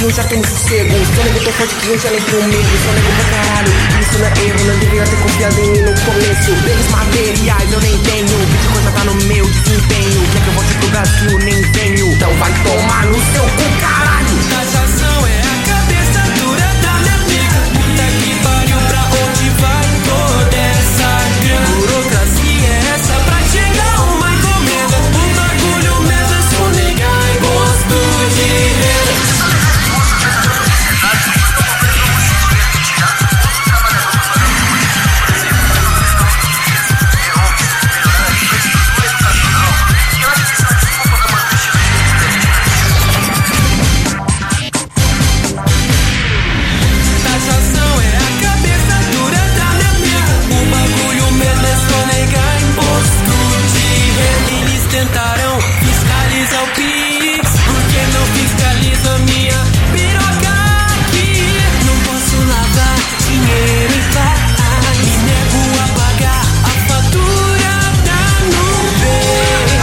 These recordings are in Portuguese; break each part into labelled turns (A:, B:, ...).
A: que um já tem sossego. Sou nego tão forte que um já nem tem medo. Sou nego pra caralho, isso não é erro. Não deveria ter confiado em mim no começo. Bens materiais eu nem tenho, Bitcoin já tá no meu desempenho. Quer que eu volte pro Brasil? Nem venho. Então vai tomar no seu cu, caralho.
B: Taxação é a cabeça dura da minha pica. Puta que pariu, pra onde vai toda essa grana? Burocracia é essa pra chegar uma encomenda. O bagulho mesmo é sonegar imposto de renda. Tentarão fiscalizar o Pix, porque não fiscaliza minha piroca aqui. Não posso lavar dinheiro em paz, me nego a pagar a fatura da nuvem.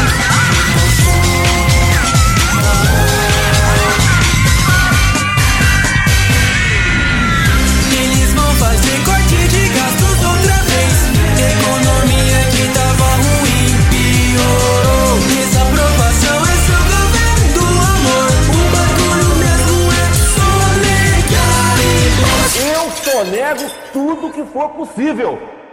B: Eles vão fazer corte de gastos outra vez. Economia que tava ruim piorou. Desaprovação é seu governo do amor. O bagulho mesmo é sonegar imposto.
C: Eu sonego tudo que for possível.